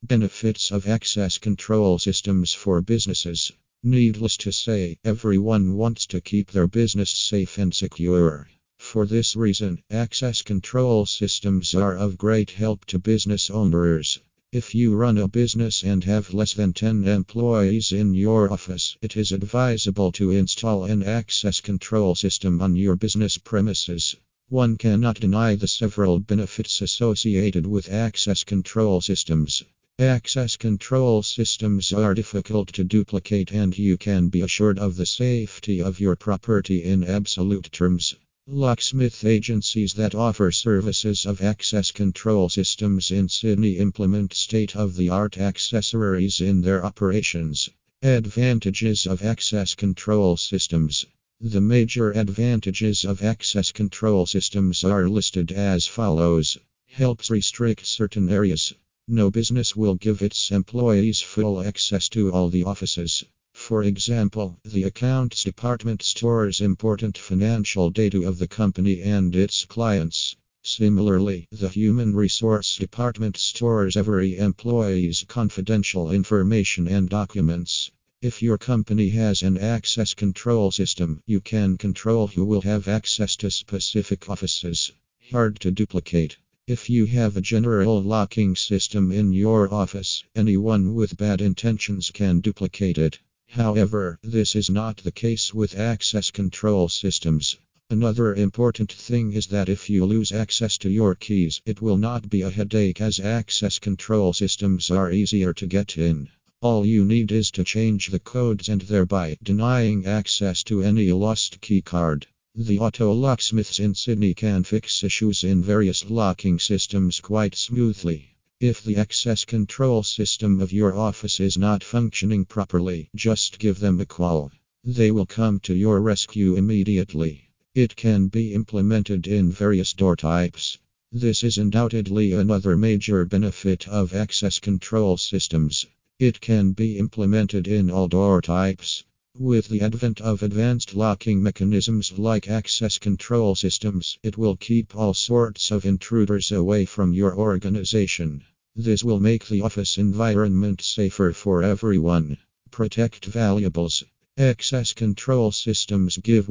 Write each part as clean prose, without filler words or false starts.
Benefits of access control systems for businesses. Needless to say, everyone wants to keep their business safe and secure. For this reason, access control systems are of great help to business owners. If you run a business and have less than 10 employees in your office, it is advisable to install an access control system on your business premises. One cannot deny the several benefits associated with access control systems. Access control systems are difficult to duplicate, and you can be assured of the safety of your property in absolute terms. Locksmith agencies that offer services of access control systems in Sydney implement state-of-the-art accessories in their operations. Advantages of access control systems. The major advantages of access control systems are listed as follows. Helps restrict certain areas. No business will give its employees full access to all the offices. For example, the accounts department stores important financial data of the company and its clients. Similarly, the human resource department stores every employee's confidential information and documents. If your company has an access control system, you can control who will have access to specific offices. Hard to duplicate. If you have a general locking system in your office, anyone with bad intentions can duplicate it. However, this is not the case with access control systems. Another important thing is that if you lose access to your keys, it will not be a headache, as access control systems are easier to get in. All you need is to change the codes and thereby denying access to any lost key card. The auto locksmiths in Sydney can fix issues in various locking systems quite smoothly. If the access control system of your office is not functioning properly, just give them a call. They will come to your rescue immediately. It can be implemented in various door types. This is undoubtedly another major benefit of access control systems. It can be implemented in all door types. With the advent of advanced locking mechanisms like access control systems, it will keep all sorts of intruders away from your organization. This will make the office environment safer for everyone. Protect valuables. Access control systems give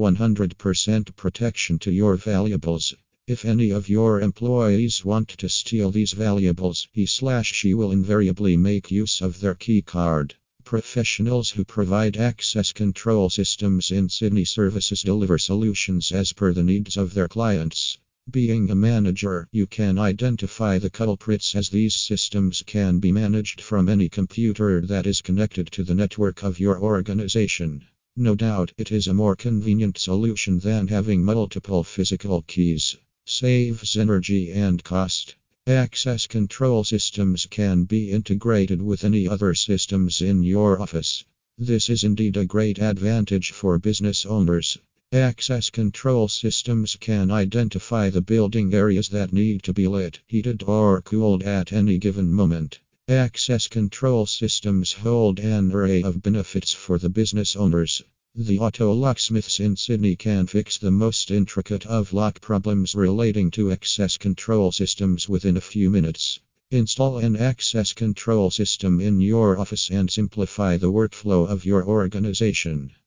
100% protection to your valuables. If any of your employees want to steal these valuables, he/she will invariably make use of their key card. Professionals who provide access control systems in Sydney services deliver solutions as per the needs of their clients. Being a manager, you can identify the culprits, as these systems can be managed from any computer that is connected to the network of your organization. No doubt, it is a more convenient solution than having multiple physical keys. Saves energy and cost. Access control systems can be integrated with any other systems in your office. This is indeed a great advantage for business owners. Access control systems can identify the building areas that need to be lit, heated, or cooled at any given moment. Access control systems hold an array of benefits for the business owners. The auto locksmiths in Sydney can fix the most intricate of lock problems relating to access control systems within a few minutes. Install an access control system in your office and simplify the workflow of your organization.